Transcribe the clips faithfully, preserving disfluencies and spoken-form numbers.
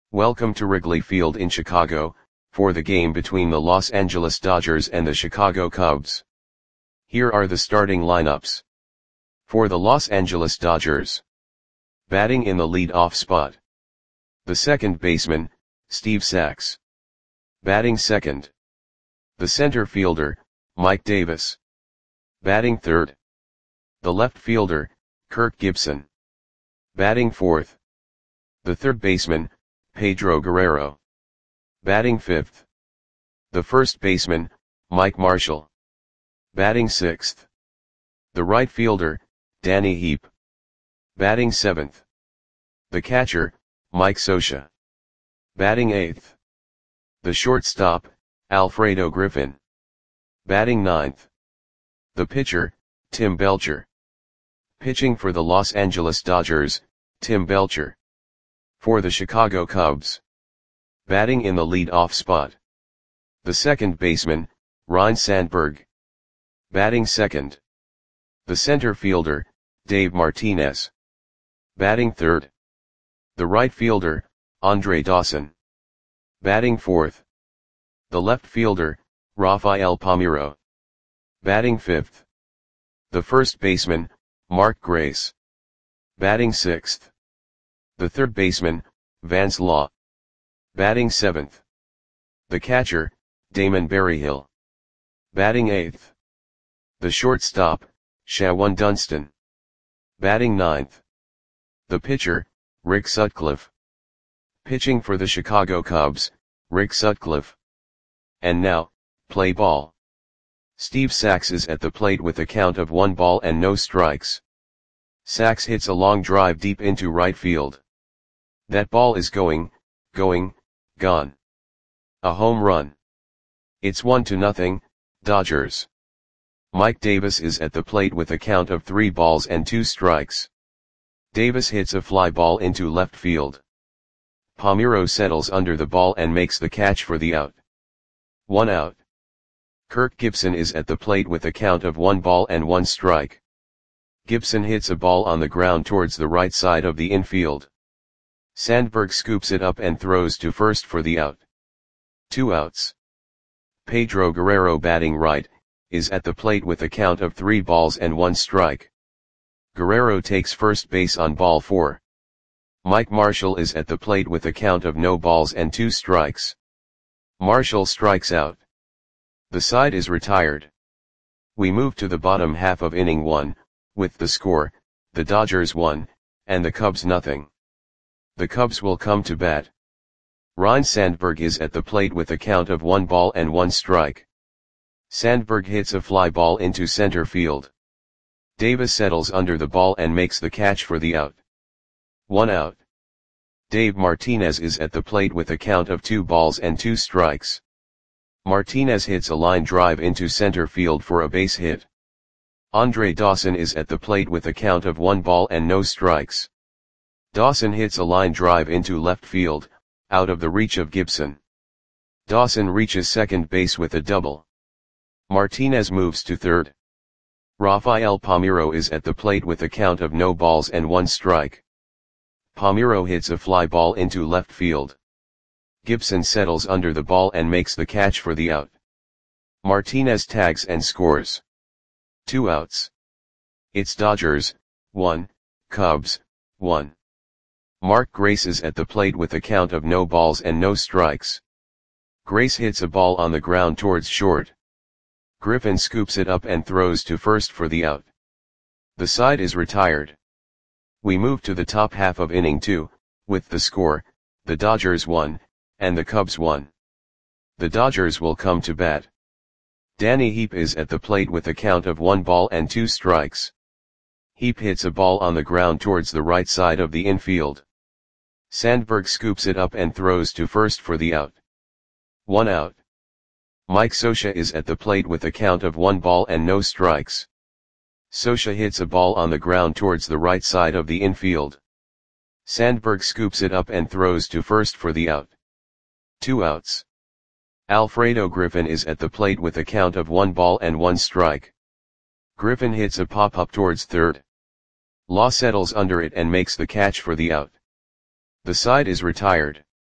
Welcome to Wrigley Field in Chicago, for the game between the Los Angeles Dodgers and the Chicago Cubs. Here are the starting lineups. For the Los Angeles Dodgers. Batting in the lead-off spot. The second baseman, Steve Sax. Batting second. The center fielder, Mike Davis. Batting third. The left fielder, Kirk Gibson. Batting fourth. The third baseman, Pedro Guerrero. Batting fifth. The first baseman, Mike Marshall. Batting sixth. The right fielder, Danny Heep. Batting seventh. The catcher, Mike Scioscia. Batting eighth. The shortstop, Alfredo Griffin. Batting ninth. The pitcher, Tim Belcher. Pitching for the Los Angeles Dodgers, Tim Belcher. For the Chicago Cubs. Batting in the lead-off spot. The second baseman, Ryne Sandberg. Batting second. The center fielder, Dave Martinez. Batting third. The right fielder, Andre Dawson. Batting fourth. The left fielder, Rafael Palmeiro. Batting fifth. The first baseman, Mark Grace. Batting sixth. The third baseman, Vance Law. Batting seventh. The catcher, Damon Berryhill. Batting eighth. The shortstop, Shawan Dunston. Batting ninth. The pitcher, Rick Sutcliffe. Pitching for the Chicago Cubs, Rick Sutcliffe. And now, play ball. Steve Sax is at the plate with a count of one ball and no strikes. Sax hits a long drive deep into right field. That ball is going, going, gone. A home run. It's one to nothing, Dodgers. Mike Davis is at the plate with a count of three balls and two strikes. Davis hits a fly ball into left field. Palmeiro settles under the ball and makes the catch for the out. One out. Kirk Gibson is at the plate with a count of one ball and one strike. Gibson hits a ball on the ground towards the right side of the infield. Sandberg scoops it up and throws to first for the out. Two outs. Pedro Guerrero, batting right, is at the plate with a count of three balls and one strike. Guerrero takes first base on ball four. Mike Marshall is at the plate with a count of no balls and two strikes. Marshall strikes out. The side is retired. We move to the bottom half of inning one, with the score, the Dodgers one, and the Cubs nothing. The Cubs will come to bat. Ryne Sandberg is at the plate with a count of one ball and one strike. Sandberg hits a fly ball into center field. Davis settles under the ball and makes the catch for the out. One out. Dave Martinez is at the plate with a count of two balls and two strikes. Martinez hits a line drive into center field for a base hit. Andre Dawson is at the plate with a count of one ball and no strikes. Dawson hits a line drive into left field, out of the reach of Gibson. Dawson reaches second base with a double. Martinez moves to third. Rafael Palmeiro is at the plate with a count of no balls and one strike. Palmeiro hits a fly ball into left field. Gibson settles under the ball and makes the catch for the out. Martinez tags and scores. Two outs. It's Dodgers, one, Cubs, one. Mark Grace is at the plate with a count of no balls and no strikes. Grace hits a ball on the ground towards short. Griffin scoops it up and throws to first for the out. The side is retired. We move to the top half of inning two, with the score, the Dodgers one, and the Cubs one. The Dodgers will come to bat. Danny Heep is at the plate with a count of one ball and two strikes. Heep hits a ball on the ground towards the right side of the infield. Sandberg scoops it up and throws to first for the out. One out. Mike Scioscia is at the plate with a count of one ball and no strikes. Scioscia hits a ball on the ground towards the right side of the infield. Sandberg scoops it up and throws to first for the out. Two outs. Alfredo Griffin is at the plate with a count of one ball and one strike. Griffin hits a pop-up towards third. Law settles under it and makes the catch for the out. The side is retired.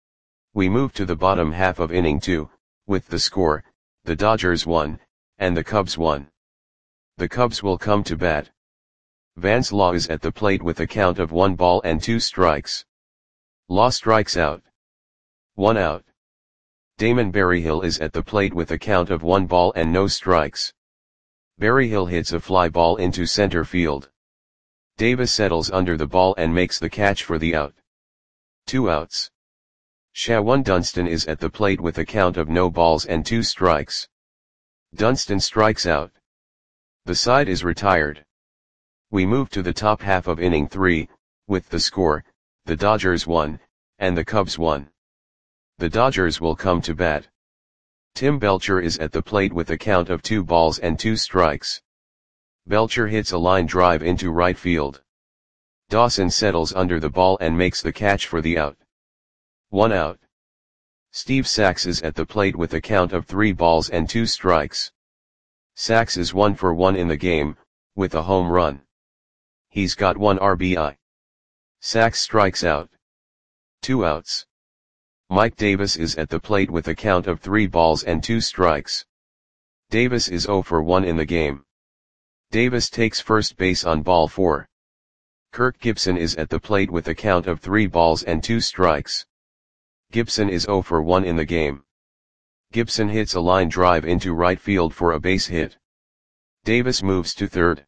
We move to the bottom half of inning two, with the score, the Dodgers one, and the Cubs one. The Cubs will come to bat. Vance Law is at the plate with a count of one ball and two strikes. Law strikes out. One out. Damon Berryhill is at the plate with a count of one ball and no strikes. Berryhill hits a fly ball into center field. Davis settles under the ball and makes the catch for the out. Two outs. Shawan Dunston is at the plate with a count of no balls and two strikes. Dunston strikes out. The side is retired. We move to the top half of inning three, with the score, the Dodgers one, and the Cubs one. The Dodgers will come to bat. Tim Belcher is at the plate with a count of two balls and two strikes. Belcher hits a line drive into right field. Dawson settles under the ball and makes the catch for the out. One out. Steve Sax is at the plate with a count of three balls and two strikes. Sax is one for one in the game, with a home run. He's got one R B I. Sax strikes out. Two outs. Mike Davis is at the plate with a count of three balls and two strikes. Davis is zero for one in the game. Davis takes first base on ball four. Kirk Gibson is at the plate with a count of three balls and two strikes. Gibson is zero for one in the game. Gibson hits a line drive into right field for a base hit. Davis moves to third.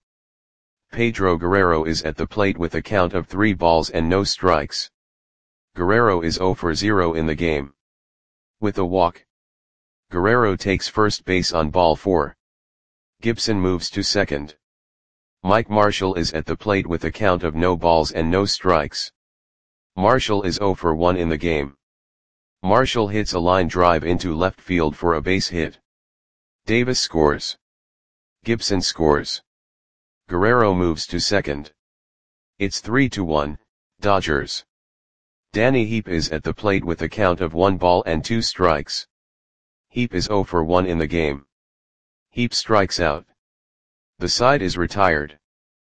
Pedro Guerrero is at the plate with a count of three balls and no strikes. Guerrero is zero for zero in the game. With a walk, Guerrero takes first base on ball four. Gibson moves to second. Mike Marshall is at the plate with a count of no balls and no strikes. Marshall is zero for one in the game. Marshall hits a line drive into left field for a base hit. Davis scores. Gibson scores. Guerrero moves to second. It's three to one, Dodgers. Danny Heap is at the plate with a count of one ball and two strikes. Heap is zero for one in the game. Heap strikes out. The side is retired.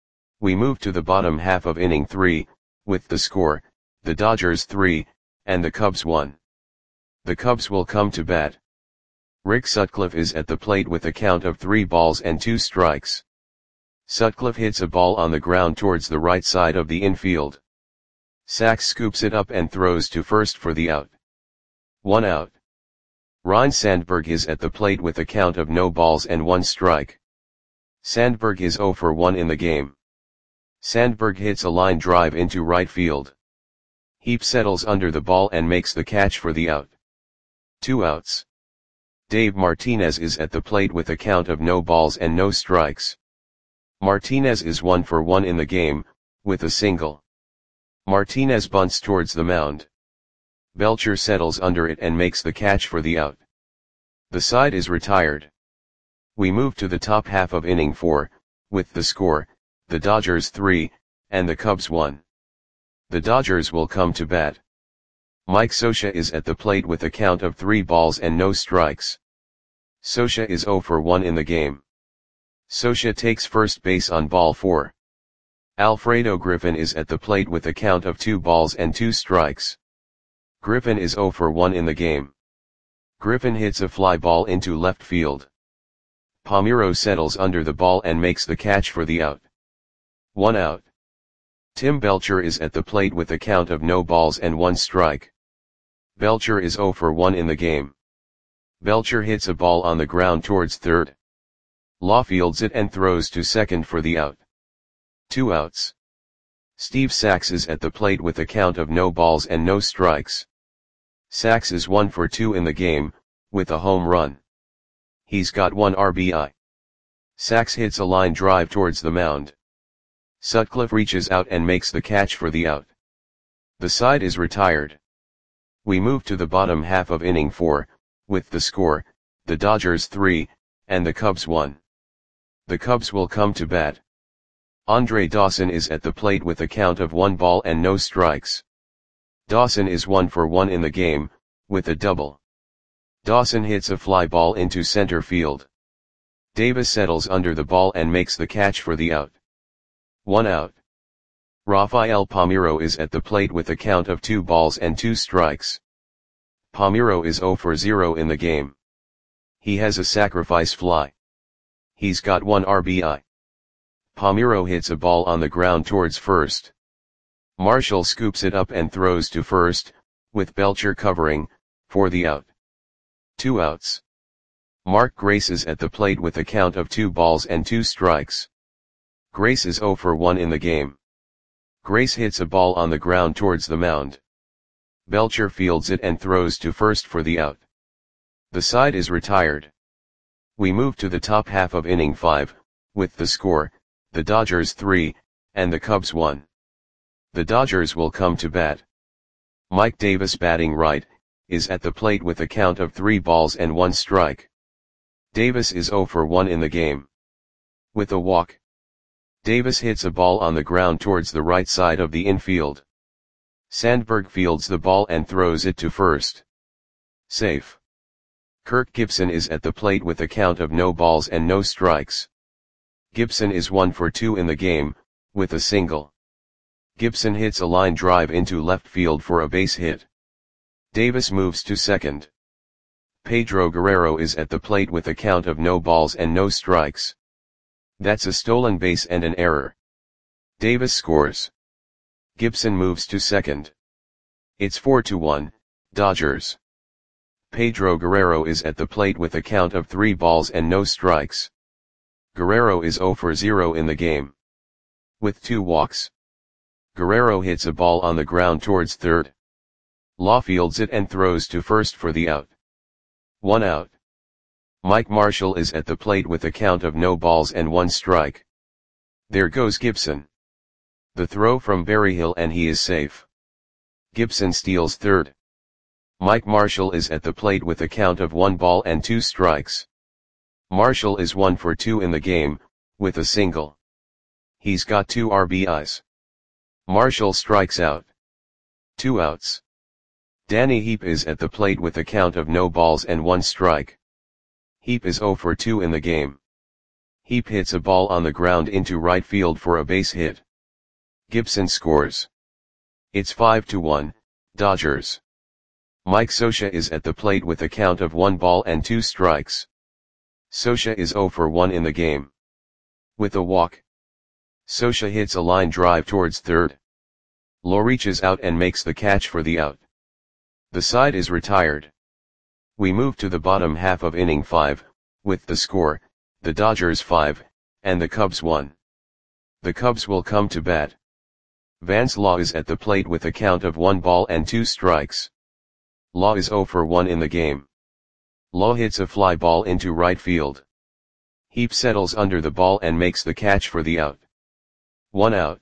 We move to the bottom half of inning three, with the score, the Dodgers three, and the Cubs one. The Cubs will come to bat. Rick Sutcliffe is at the plate with a count of three balls and two strikes. Sutcliffe hits a ball on the ground towards the right side of the infield. Sax scoops it up and throws to first for the out. One out. Ryne Sandberg is at the plate with a count of no balls and one strike. Sandberg is zero for one in the game. Sandberg hits a line drive into right field. Heap settles under the ball and makes the catch for the out. Two outs. Dave Martinez is at the plate with a count of no balls and no strikes. Martinez is one for one in the game, with a single. Martinez bunts towards the mound. Belcher settles under it and makes the catch for the out. The side is retired. We move to the top half of inning four, with the score, the Dodgers three, and the Cubs one. The Dodgers will come to bat. Mike Scioscia is at the plate with a count of three balls and no strikes. Scioscia is zero for one in the game. Scioscia takes first base on ball four. Alfredo Griffin is at the plate with a count of two balls and two strikes. Griffin is zero for one in the game. Griffin hits a fly ball into left field. Palmeiro settles under the ball and makes the catch for the out. One out. Tim Belcher is at the plate with a count of no balls and one strike. Belcher is zero for one in the game. Belcher hits a ball on the ground towards third. Law fields it and throws to second for the out. Two outs. Steve Sax is at the plate with a count of no balls and no strikes. Sax is one for two in the game, with a home run. He's got one R B I. Sax hits a line drive towards the mound. Sutcliffe reaches out and makes the catch for the out. The side is retired. We move to the bottom half of inning four, with the score, the Dodgers three, and the Cubs one. The Cubs will come to bat. Andre Dawson is at the plate with a count of one ball and no strikes. Dawson is one for one in the game, with a double. Dawson hits a fly ball into center field. Davis settles under the ball and makes the catch for the out. One out. Rafael Palmeiro is at the plate with a count of two balls and two strikes. Palmeiro is zero for zero in the game. He has a sacrifice fly. He's got one R B I. Palmeiro hits a ball on the ground towards first. Marshall scoops it up and throws to first, with Belcher covering, for the out. Two outs. Mark Grace is at the plate with a count of two balls and two strikes. Grace is zero for one in the game. Grace hits a ball on the ground towards the mound. Belcher fields it and throws to first for the out. The side is retired. We move to the top half of inning five, with the score, the Dodgers three, and the Cubs one. The Dodgers will come to bat. Mike Davis, batting right, is at the plate with a count of three balls and one strike. Davis is zero for one in the game. With a walk. Davis hits a ball on the ground towards the right side of the infield. Sandberg fields the ball and throws it to first. Safe. Kirk Gibson is at the plate with a count of no balls and no strikes. Gibson is one for two in the game, with a single. Gibson hits a line drive into left field for a base hit. Davis moves to second. Pedro Guerrero is at the plate with a count of no balls and no strikes. That's a stolen base and an error. Davis scores. Gibson moves to second. It's four to one, Dodgers. Pedro Guerrero is at the plate with a count of three balls and no strikes. Guerrero is zero for zero in the game. With two walks. Guerrero hits a ball on the ground towards third. Law fields it and throws to first for the out. One out. Mike Marshall is at the plate with a count of no balls and one strike. There goes Gibson. The throw from Berryhill and he is safe. Gibson steals third. Mike Marshall is at the plate with a count of one ball and two strikes. Marshall is one for two in the game, with a single. He's got two R B Is. Marshall strikes out. Two outs. Danny Heap is at the plate with a count of no balls and one strike. Heap is zero for two in the game. Heap hits a ball on the ground into right field for a base hit. Gibson scores. It's five to one, Dodgers. Mike Scioscia is at the plate with a count of one ball and two strikes. Scioscia is zero for one in the game. With a walk. Scioscia hits a line drive towards third. Law reaches out and makes the catch for the out. The side is retired. We move to the bottom half of inning five, with the score, the Dodgers five, and the Cubs one. The Cubs will come to bat. Vance Law is at the plate with a count of one ball and two strikes. Law is zero for one in the game. Law hits a fly ball into right field. Heap settles under the ball and makes the catch for the out. One out.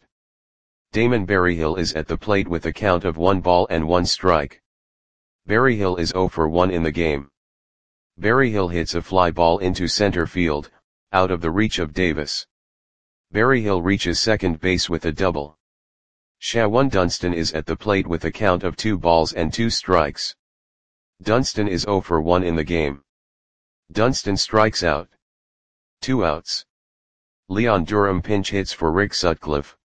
Damon Berryhill is at the plate with a count of one ball and one strike. Berryhill is zero for one in the game. Berryhill hits a fly ball into center field, out of the reach of Davis. Berryhill reaches second base with a double. Shawan Dunston is at the plate with a count of two balls and two strikes. Dunston is zero for one in the game. Dunston strikes out. Two outs. Leon Durham pinch hits for Rick Sutcliffe.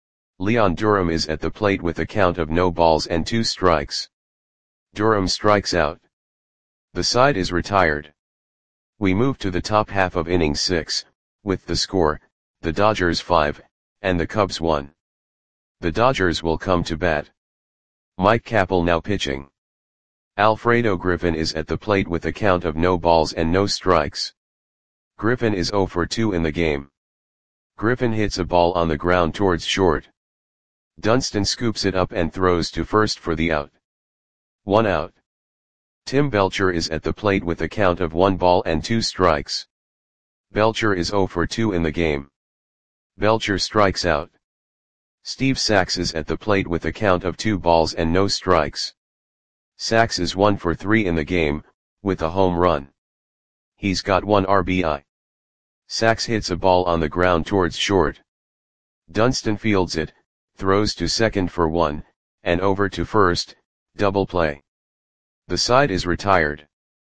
Leon Durham is at the plate with a count of no balls and two strikes. Durham strikes out. The side is retired. We move to the top half of inning six, with the score, the Dodgers five, and the Cubs one. The Dodgers will come to bat. Mike Capel now pitching. Alfredo Griffin is at the plate with a count of no balls and no strikes. Griffin is zero for two in the game. Griffin hits a ball on the ground towards short. Dunston scoops it up and throws to first for the out. One out. Tim Belcher is at the plate with a count of one ball and two strikes. Belcher is zero for two in the game. Belcher strikes out. Steve Sax is at the plate with a count of two balls and no strikes. Sax is one for three in the game, with a home run. He's got one R B I. Sax hits a ball on the ground towards short. Dunston fields it, throws to second for one, and over to first, double play. The side is retired.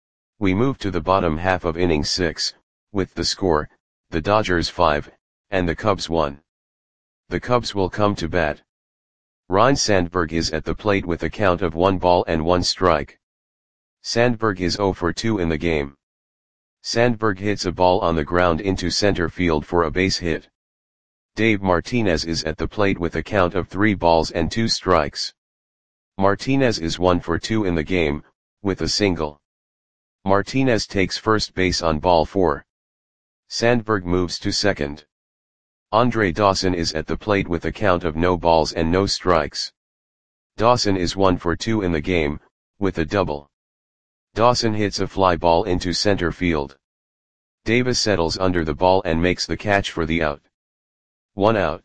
We move to the bottom half of inning six, with the score, the Dodgers five, and the Cubs one. The Cubs will come to bat. Ryne Sandberg is at the plate with a count of one ball and one strike. Sandberg is zero for two in the game. Sandberg hits a ball on the ground into center field for a base hit. Dave Martinez is at the plate with a count of three balls and two strikes. Martinez is one for two in the game, with a single. Martinez takes first base on ball four. Sandberg moves to second. Andre Dawson is at the plate with a count of no balls and no strikes. Dawson is one for two in the game, with a double. Dawson hits a fly ball into center field. Davis settles under the ball and makes the catch for the out. One out.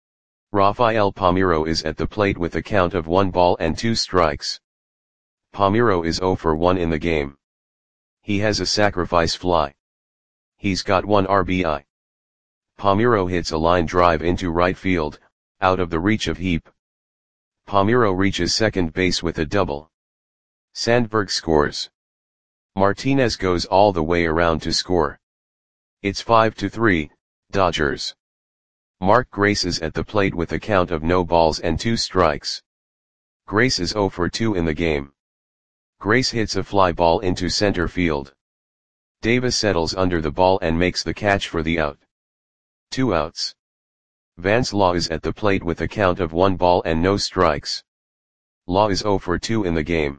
Rafael Palmeiro is at the plate with a count of one ball and two strikes. Palmeiro is zero for one in the game. He has a sacrifice fly. He's got one R B I. Palmeiro hits a line drive into right field, out of the reach of Heap. Palmeiro reaches second base with a double. Sandberg scores. Martinez goes all the way around to score. It's five to three, Dodgers. Mark Grace is at the plate with a count of no balls and two strikes. Grace is zero for two in the game. Grace hits a fly ball into center field. Davis settles under the ball and makes the catch for the out. Two outs. Vance Law is at the plate with a count of one ball and no strikes. Law is zero for two in the game.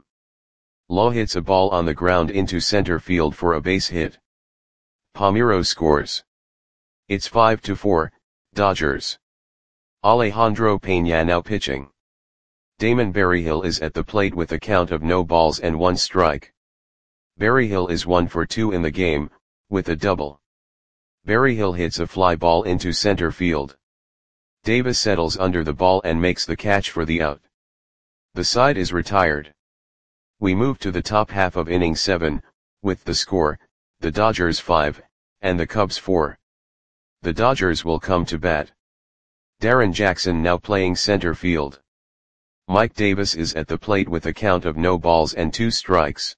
Law hits a ball on the ground into center field for a base hit. Palmeiro scores. It's five to four, Dodgers. Alejandro Peña now pitching. Damon Berryhill is at the plate with a count of no balls and one strike. Berryhill is one for two in the game, with a double. Berryhill hits a fly ball into center field. Davis settles under the ball and makes the catch for the out. The side is retired. We move to the top half of inning seven, with the score, the Dodgers five, and the Cubs four. The Dodgers will come to bat. Darren Jackson now playing center field. Mike Davis is at the plate with a count of no balls and two strikes.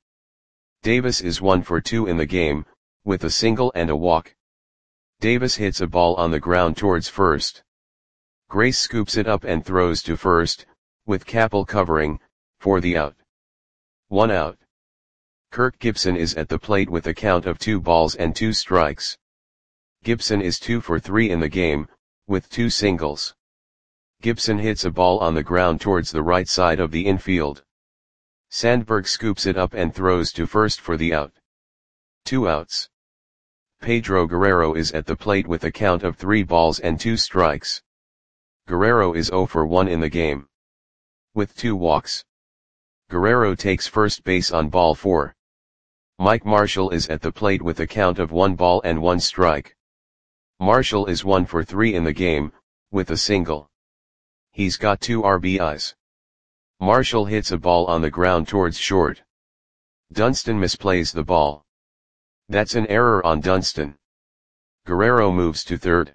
Davis is one for two in the game, with a single and a walk. Davis hits a ball on the ground towards first. Grace scoops it up and throws to first, with Capel covering, for the out. One out. Kirk Gibson is at the plate with a count of two balls and two strikes. Gibson is two for three in the game, with two singles. Gibson hits a ball on the ground towards the right side of the infield. Sandberg scoops it up and throws to first for the out. Two outs. Pedro Guerrero is at the plate with a count of three balls and two strikes. Guerrero is zero for one in the game. With two walks. Guerrero takes first base on ball four. Mike Marshall is at the plate with a count of one ball and one strike. Marshall is one for three in the game, with a single. He's got two R B Is. Marshall hits a ball on the ground towards short. Dunston misplays the ball. That's an error on Dunston. Guerrero moves to third.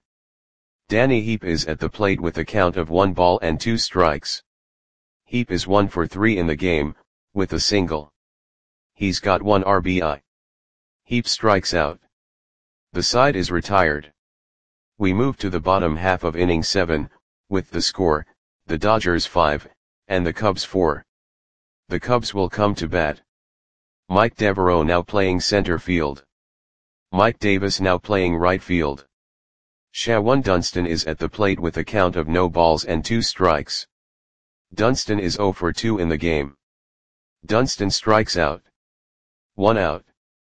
Danny Heap is at the plate with a count of one ball and two strikes. Heap is one for three in the game, with a single. He's got one R B I. Heap strikes out. The side is retired. We move to the bottom half of inning seven, with the score, the Dodgers five, and the Cubs four. The Cubs will come to bat. Mike Devereaux now playing center field. Mike Davis now playing right field. Shawan Dunston is at the plate with a count of no balls and two strikes. Dunston is zero for two in the game. Dunston strikes out. One out.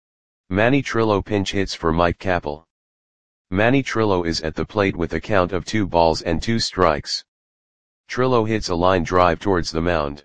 Manny Trillo pinch hits for Mike Capel. Manny Trillo is at the plate with a count of two balls and two strikes. Trillo hits a line drive towards the mound.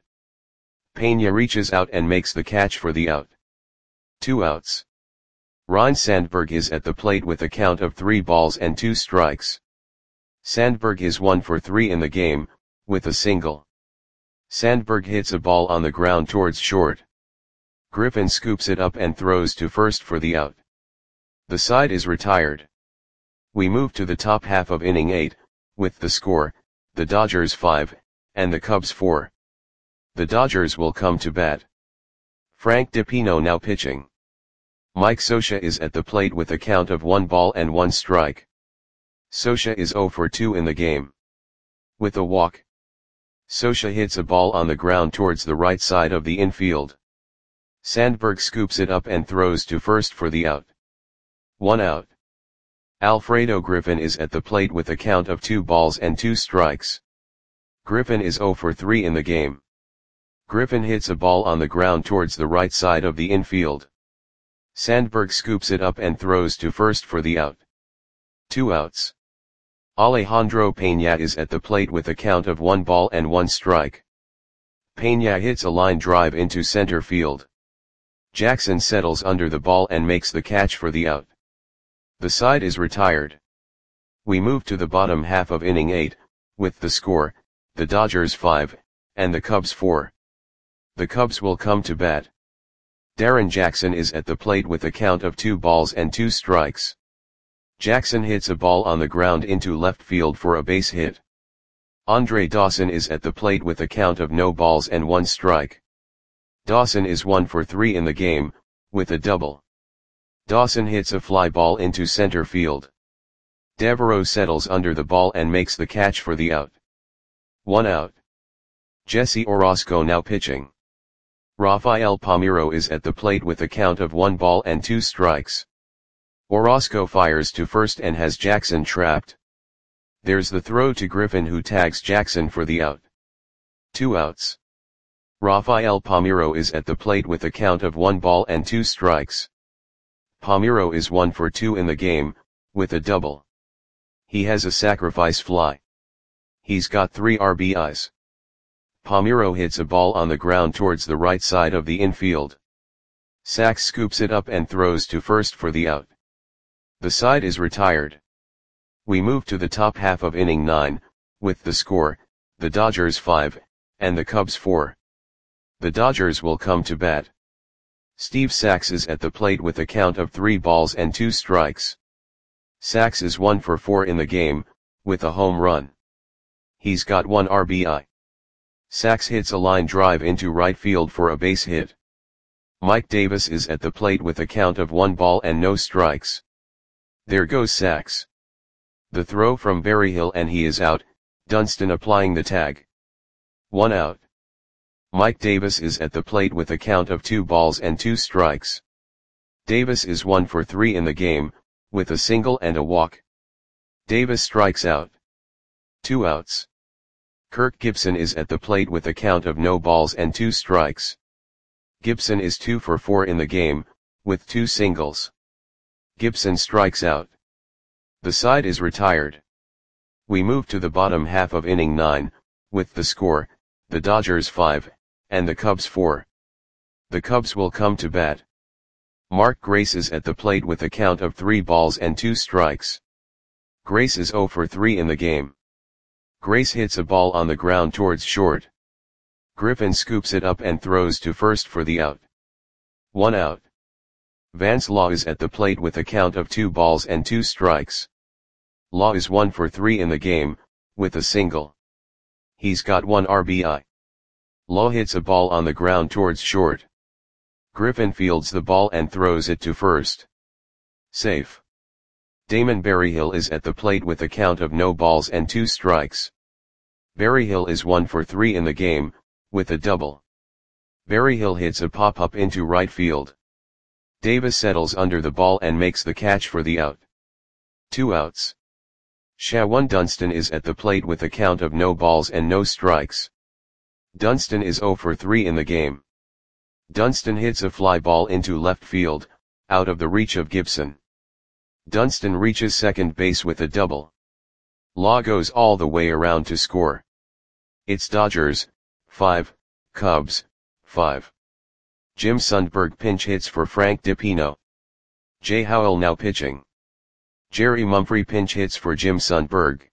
Peña reaches out and makes the catch for the out. Two outs. Ryne Sandberg is at the plate with a count of three balls and two strikes. Sandberg is one for three in the game, with a single. Sandberg hits a ball on the ground towards short. Griffin scoops it up and throws to first for the out. The side is retired. We move to the top half of inning eight, with the score, the Dodgers five, and the Cubs four. The Dodgers will come to bat. Frank DiPino now pitching. Mike Scioscia is at the plate with a count of one ball and one strike. Scioscia is zero for two in the game. With a walk. Scioscia hits a ball on the ground towards the right side of the infield. Sandberg scoops it up and throws to first for the out. One out. Alfredo Griffin is at the plate with a count of two balls and two strikes. Griffin is zero for three in the game. Griffin hits a ball on the ground towards the right side of the infield. Sandberg scoops it up and throws to first for the out. Two outs. Alejandro Peña is at the plate with a count of one ball and one strike. Peña hits a line drive into center field. Jackson settles under the ball and makes the catch for the out. The side is retired. We move to the bottom half of inning eight, with the score, the Dodgers five, and the Cubs four. The Cubs will come to bat. Darren Jackson is at the plate with a count of two balls and two strikes. Jackson hits a ball on the ground into left field for a base hit. Andre Dawson is at the plate with a count of no balls and one strike. Dawson is one for three in the game, with a double. Dawson hits a fly ball into center field. Devereaux settles under the ball and makes the catch for the out. One out. Jesse Orosco now pitching. Rafael Palmeiro is at the plate with a count of one ball and two strikes. Orosco fires to first and has Jackson trapped. There's the throw to Griffin, who tags Jackson for the out. Two outs. Rafael Palmeiro is at the plate with a count of one ball and two strikes. Palmeiro is one for two in the game, with a double. He has a sacrifice fly. He's got three R B Is. Palmeiro hits a ball on the ground towards the right side of the infield. Sachs scoops it up and throws to first for the out. The side is retired. We move to the top half of inning nine, with the score, the Dodgers five, and the Cubs four. The Dodgers will come to bat. Steve Sachs is at the plate with a count of three balls and two strikes. Sachs is one for four in the game, with a home run. He's got one R B I. Sachs hits a line drive into right field for a base hit. Mike Davis is at the plate with a count of one ball and no strikes. There goes Sachs. The throw from Berryhill and he is out, Dunston applying the tag. One out. Mike Davis is at the plate with a count of two balls and two strikes. Davis is one for three in the game, with a single and a walk. Davis strikes out. Two outs. Kirk Gibson is at the plate with a count of no balls and two strikes. Gibson is two for four in the game, with two singles. Gibson strikes out. The side is retired. We move to the bottom half of inning nine, with the score, the Dodgers five, and the Cubs four. The Cubs will come to bat. Mark Grace is at the plate with a count of three balls and two strikes. Grace is zero for three in the game. Grace hits a ball on the ground towards short. Griffin scoops it up and throws to first for the out. One out. Vance Law is at the plate with a count of two balls and two strikes. Law is one for three in the game, with a single. He's got one R B I. Law hits a ball on the ground towards short. Griffin fields the ball and throws it to first. Safe. Damon Berryhill is at the plate with a count of no balls and two strikes. Berryhill is one for three in the game, with a double. Berryhill hits a pop-up into right field. Davis settles under the ball and makes the catch for the out. Two outs. Shawan Dunston is at the plate with a count of no balls and no strikes. Dunston is zero for three in the game. Dunston hits a fly ball into left field, out of the reach of Gibson. Dunston reaches second base with a double. Law goes all the way around to score. It's Dodgers, five, Cubs, five. Jim Sundberg pinch hits for Frank DiPino. Jay Howell now pitching. Jerry Mumphrey pinch hits for Jim Sundberg.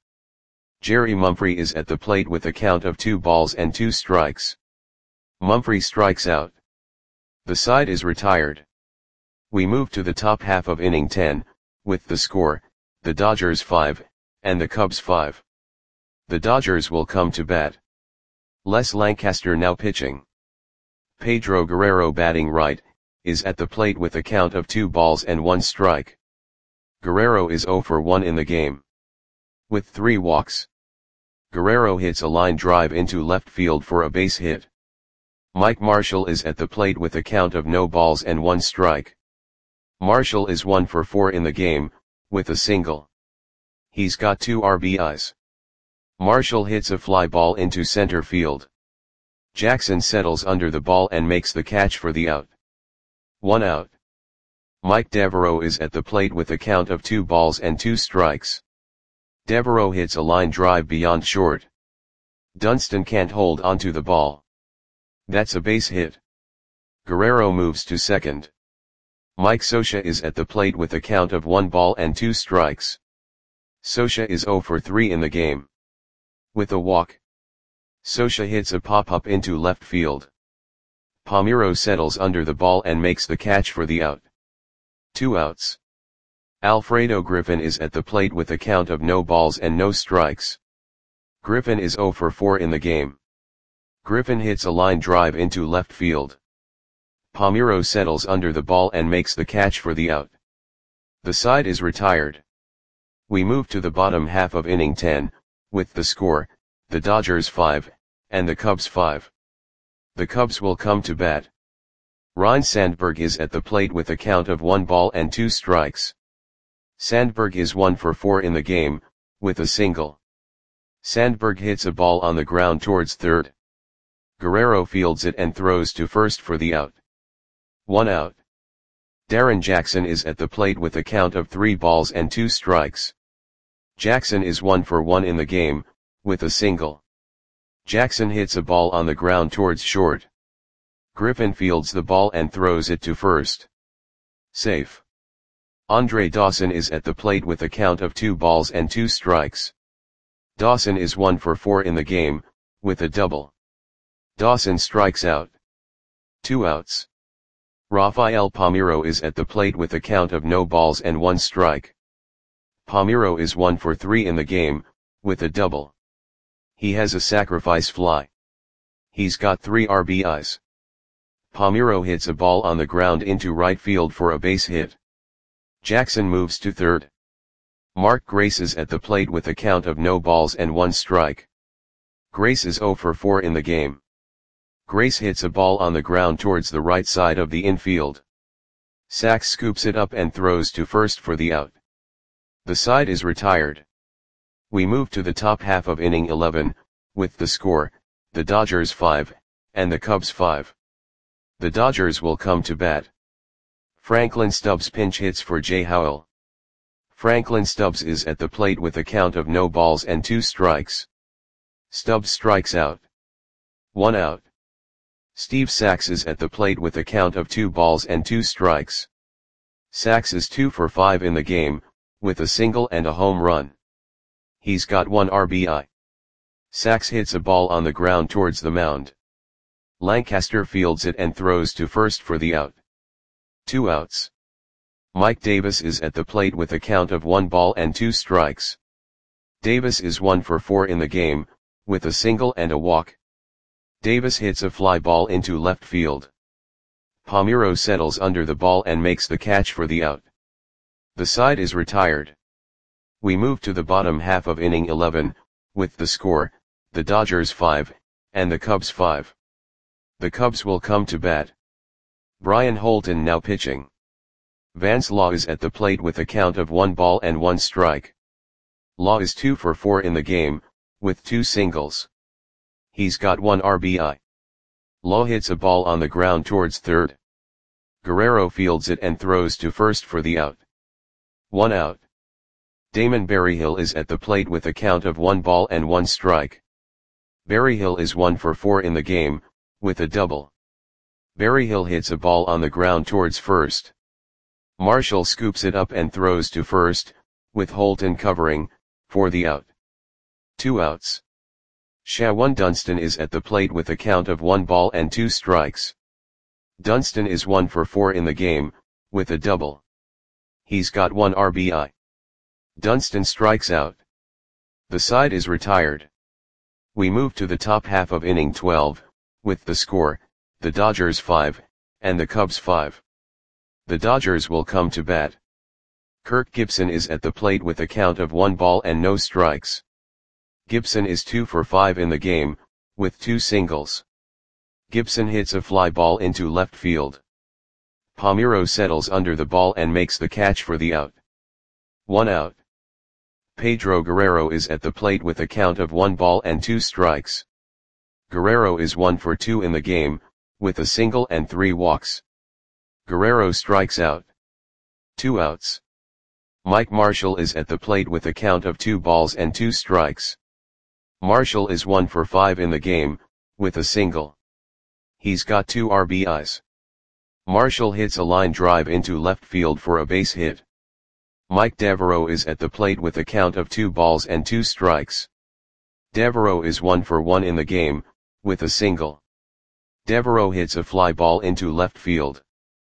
Jerry Mumphrey is at the plate with a count of two balls and two strikes. Mumphrey strikes out. The side is retired. We move to the top half of inning ten, with the score, the Dodgers five, and the Cubs five. The Dodgers will come to bat. Les Lancaster now pitching. Pedro Guerrero batting right, is at the plate with a count of two balls and one strike. Guerrero is zero for one in the game. With three walks. Guerrero hits a line drive into left field for a base hit. Mike Marshall is at the plate with a count of no balls and one strike. Marshall is one for four in the game, with a single. He's got two R B Is. Marshall hits a fly ball into center field. Jackson settles under the ball and makes the catch for the out. One out. Mike Devereaux is at the plate with a count of two balls and two strikes. Devereaux hits a line drive beyond short. Dunston can't hold onto the ball. That's a base hit. Guerrero moves to second. Mike Scioscia is at the plate with a count of one ball and two strikes. Scioscia is zero for three in the game. With a walk, Scioscia hits a pop-up into left field. Palmeiro settles under the ball and makes the catch for the out. Two outs. Alfredo Griffin is at the plate with a count of no balls and no strikes. Griffin is zero for four in the game. Griffin hits a line drive into left field. Palmeiro settles under the ball and makes the catch for the out. The side is retired. We move to the bottom half of inning ten, with the score, the Dodgers five, and the Cubs five. The Cubs will come to bat. Ryne Sandberg is at the plate with a count of one ball and two strikes. Sandberg is one for four in the game, with a single. Sandberg hits a ball on the ground towards third. Guerrero fields it and throws to first for the out. One out. Darren Jackson is at the plate with a count of three balls and two strikes. Jackson is one for one in the game, with a single. Jackson hits a ball on the ground towards short. Griffin fields the ball and throws it to first. Safe. Andre Dawson is at the plate with a count of two balls and two strikes. Dawson is one for four in the game, with a double. Dawson strikes out. Two outs. Rafael Palmeiro is at the plate with a count of no balls and one strike. Palmeiro is one for three in the game, with a double. He has a sacrifice fly. He's got three R B Is. Palmeiro hits a ball on the ground into right field for a base hit. Jackson moves to third. Mark Grace is at the plate with a count of no balls and one strike. Grace is zero for four in the game. Grace hits a ball on the ground towards the right side of the infield. Sachs scoops it up and throws to first for the out. The side is retired. We move to the top half of inning eleven, with the score, the Dodgers five, and the Cubs five. The Dodgers will come to bat. Franklin Stubbs pinch hits for Jay Howell. Franklin Stubbs is at the plate with a count of no balls and two strikes. Stubbs strikes out. One out. Steve Sachs is at the plate with a count of two balls and two strikes. Sachs is two for five in the game, with a single and a home run. He's got one R B I. Sachs hits a ball on the ground towards the mound. Lancaster fields it and throws to first for the out. Two outs. Mike Davis is at the plate with a count of one ball and two strikes. Davis is one for four in the game, with a single and a walk. Davis hits a fly ball into left field. Palmeiro settles under the ball and makes the catch for the out. The side is retired. We move to the bottom half of inning eleven, with the score, the Dodgers five, and the Cubs five. The Cubs will come to bat. Brian Holton now pitching. Vance Law is at the plate with a count of one ball and one strike. Law is two for four in the game, with two singles. He's got one R B I. Law hits a ball on the ground towards third. Guerrero fields it and throws to first for the out. One out. Damon Berryhill is at the plate with a count of one ball and one strike. Berryhill is one for four in the game, with a double. Berryhill hits a ball on the ground towards first. Marshall scoops it up and throws to first, with Holton covering, for the out. Two outs. Shawan Dunston is at the plate with a count of one ball and two strikes. Dunston is one for four in the game, with a double. He's got one R B I. Dunston strikes out. The side is retired. We move to the top half of inning twelve, with the score, the Dodgers five, and the Cubs five. The Dodgers will come to bat. Kirk Gibson is at the plate with a count of one ball and no strikes. Gibson is two for five in the game, with two singles. Gibson hits a fly ball into left field. Palmeiro settles under the ball and makes the catch for the out. One out. Pedro Guerrero is at the plate with a count of one ball and two strikes. Guerrero is one for two in the game, with a single and three walks. Guerrero strikes out. Two outs. Mike Marshall is at the plate with a count of two balls and two strikes. Marshall is one for five in the game, with a single. He's got two R B Is. Marshall hits a line drive into left field for a base hit. Mike Devereaux is at the plate with a count of two balls and two strikes. Devereaux is one for one in the game, with a single. Devereaux hits a fly ball into left field.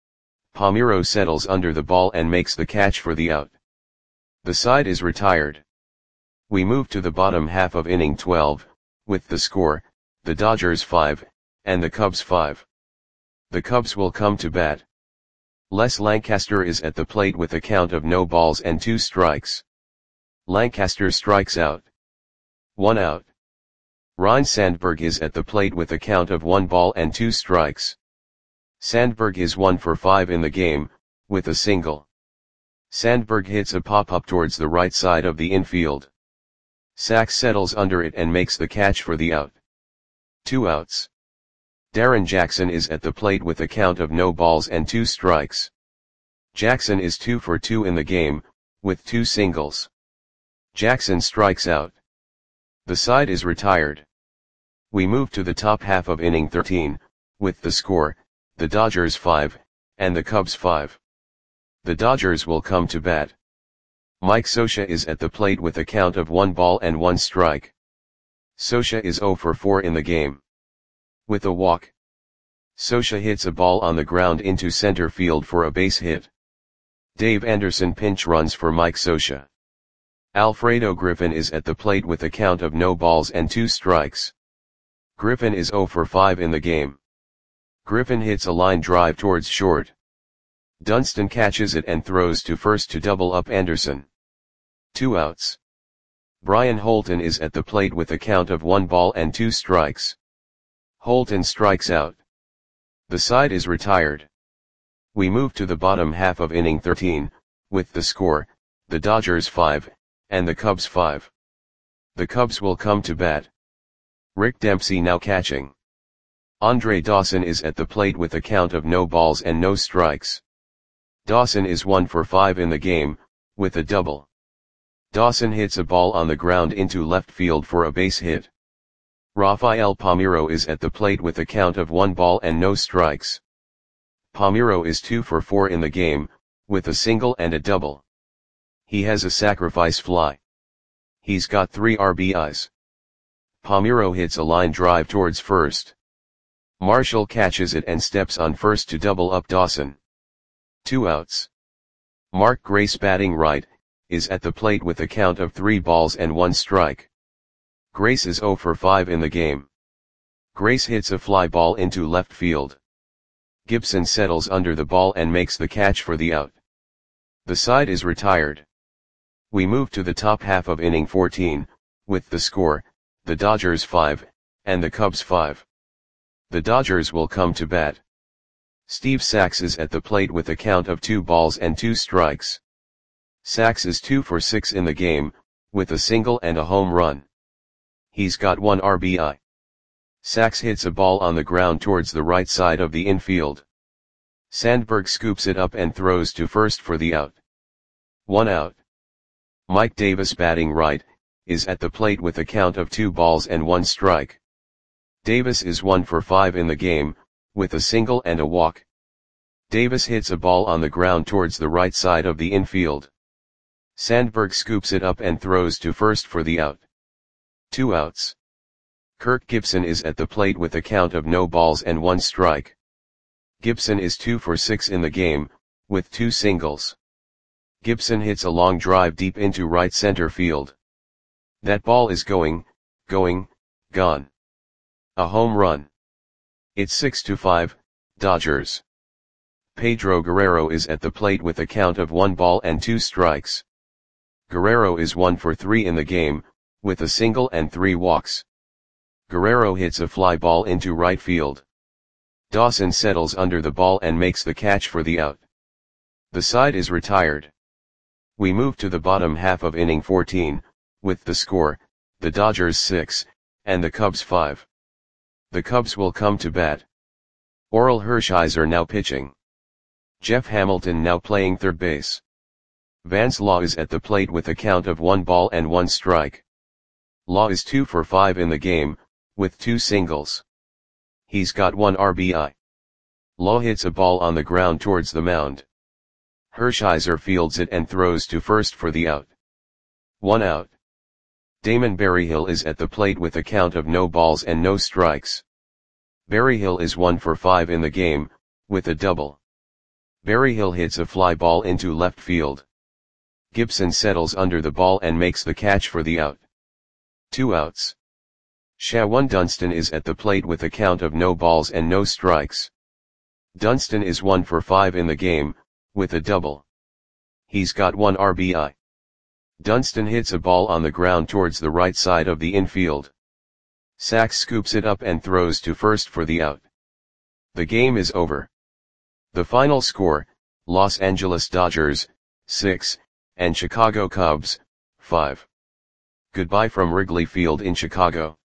Palmeiro settles under the ball and makes the catch for the out. The side is retired. We move to the bottom half of inning twelve, with the score, the Dodgers five, and the Cubs five. The Cubs will come to bat. Les Lancaster is at the plate with a count of no balls and two strikes. Lancaster strikes out. One out. Ryne Sandberg is at the plate with a count of one ball and two strikes. Sandberg is one for five in the game, with a single. Sandberg hits a pop-up towards the right side of the infield. Sachs settles under it and makes the catch for the out. Two outs. Darren Jackson is at the plate with a count of no balls and two strikes. Jackson is two for two in the game, with two singles. Jackson strikes out. The side is retired. We move to the top half of inning thirteen, with the score, the Dodgers five, and the Cubs five. The Dodgers will come to bat. Mike Scioscia is at the plate with a count of one ball and one strike. Scioscia is zero for four in the game. With a walk. Scioscia hits a ball on the ground into center field for a base hit. Dave Anderson pinch runs for Mike Scioscia. Alfredo Griffin is at the plate with a count of no balls and two strikes. Griffin is zero for five in the game. Griffin hits a line drive towards short. Dunston catches it and throws to first to double up Anderson. Two outs. Brian Holton is at the plate with a count of one ball and two strikes. Holton strikes out. The side is retired. We move to the bottom half of inning thirteen, with the score, the Dodgers five, and the Cubs five. The Cubs will come to bat. Rick Dempsey now catching. Andre Dawson is at the plate with a count of no balls and no strikes. Dawson is one for five in the game, with a double. Dawson hits a ball on the ground into left field for a base hit. Rafael Palmeiro is at the plate with a count of one ball and no strikes. Palmeiro is two for four in the game, with a single and a double. He has a sacrifice fly. He's got three R B Is. Palmeiro hits a line drive towards first. Marshall catches it and steps on first to double up Dawson. Two outs. Mark Grace, batting right, is at the plate with a count of three balls and one strike. Grace is zero for five in the game. Grace hits a fly ball into left field. Gibson settles under the ball and makes the catch for the out. The side is retired. We move to the top half of inning fourteen, with the score, the Dodgers five, and the Cubs five. The Dodgers will come to bat. Steve Sachs is at the plate with a count of two balls and two strikes. Sachs is two for six in the game, with a single and a home run. He's got one R B I. Sachs hits a ball on the ground towards the right side of the infield. Sandberg scoops it up and throws to first for the out. One out. Mike Davis, batting right, is at the plate with a count of two balls and one strike. Davis is one for five in the game, with a single and a walk. Davis hits a ball on the ground towards the right side of the infield. Sandberg scoops it up and throws to first for the out. Two outs. Kirk Gibson is at the plate with a count of no balls and one strike. Gibson is two for six in the game, with two singles. Gibson hits a long drive deep into right center field. That ball is going, going, gone. A home run. It's six to five, Dodgers. Pedro Guerrero is at the plate with a count of one ball and two strikes. Guerrero is one for three in the game, with a single and three walks. Guerrero hits a fly ball into right field. Dawson settles under the ball and makes the catch for the out. The side is retired. We move to the bottom half of inning fourteen, with the score, the Dodgers six, and the Cubs five. The Cubs will come to bat. Orel Hershiser now pitching. Jeff Hamilton now playing third base. Vance Law is at the plate with a count of one ball and one strike. Law is two for five in the game, with two singles. He's got one R B I. Law hits a ball on the ground towards the mound. Hershiser fields it and throws to first for the out. One out. Damon Berryhill is at the plate with a count of no balls and no strikes. Berryhill is one for five in the game, with a double. Berryhill hits a fly ball into left field. Gibson settles under the ball and makes the catch for the out. Two outs. Shawan Dunston is at the plate with a count of no balls and no strikes. Dunston is one for five in the game, with a double. He's got one R B I. Dunston hits a ball on the ground towards the right side of the infield. Sachs scoops it up and throws to first for the out. The game is over. The final score, Los Angeles Dodgers, six, and Chicago Cubs, five. Goodbye from Wrigley Field in Chicago.